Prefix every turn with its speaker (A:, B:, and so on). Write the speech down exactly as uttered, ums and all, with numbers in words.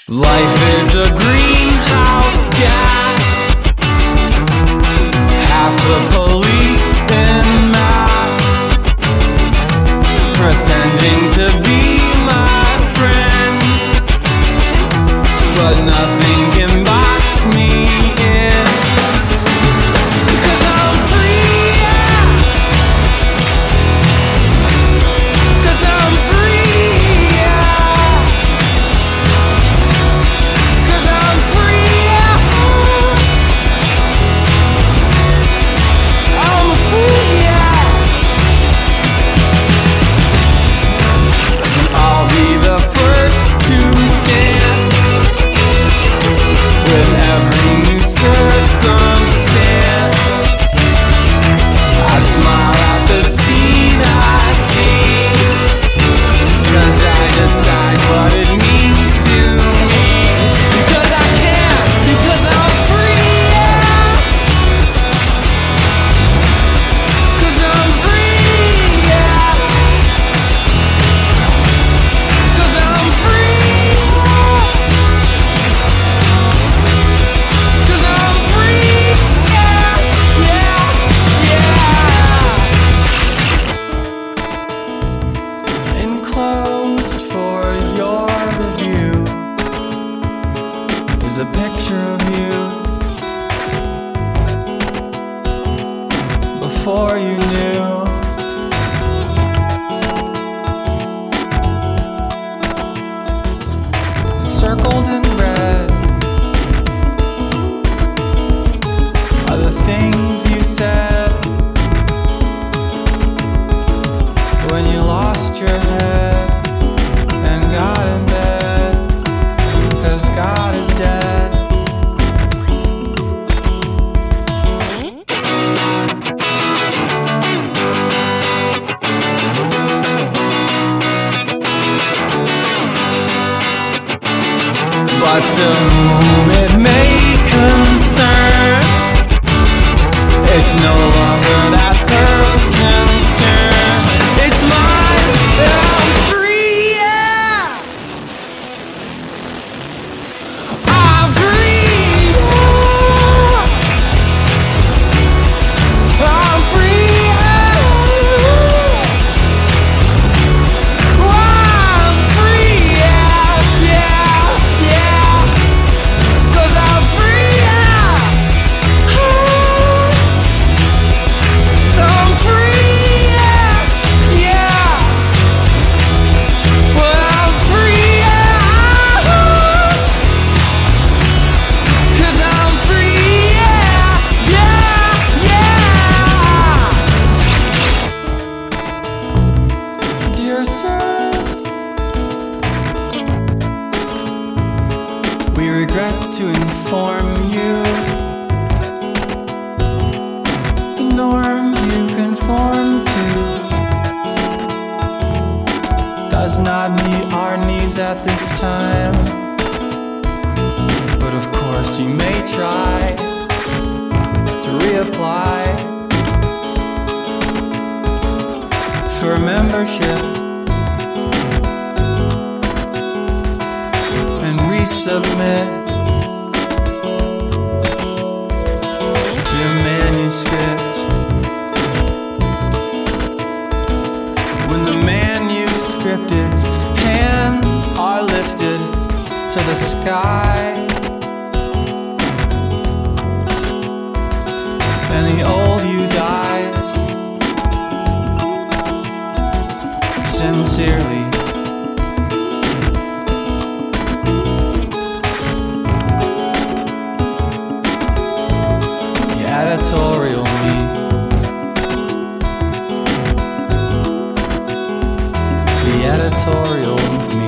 A: Life is a greenhouse gas. Half the police in masks, pretending to be my friend, but nothing can box me in. Cause I'm free, yeah. Cause I'm free, yeah. Cause I'm free, yeah. I'm free, yeah. And I'll be the first to dance with every new circumstance. I smile at the scene I see, cause I decide what it means to me. Because I can, because I'm free, yeah. Cause I'm free, yeah. Cause I'm free, cause I'm free, yeah, yeah, yeah. Enclosed for your review is a picture of you before you knew. Circled in red are the things you said when you lost your head and got in bed, cause God is dead. But to whom it may concern, it's no longer that person's turn. It's mine, and I'm free, yeah. I'm free, yeah. I'm free, yeah. Oh, I'm free, yeah, yeah, yeah. Cause I'm free, yeah. I'm free, yeah, yeah. Well, I'm free, yeah. Cause I'm free, yeah, yeah, yeah. Dear sirs, we regret to inform you the norm you conform to does not meet our needs at this time. But of course you may try to reapply for membership and resubmit your manuscript. When the manuscripted's hands are lifted to the sky, and the old you dies, sincerely. The editorial me. The editorial me.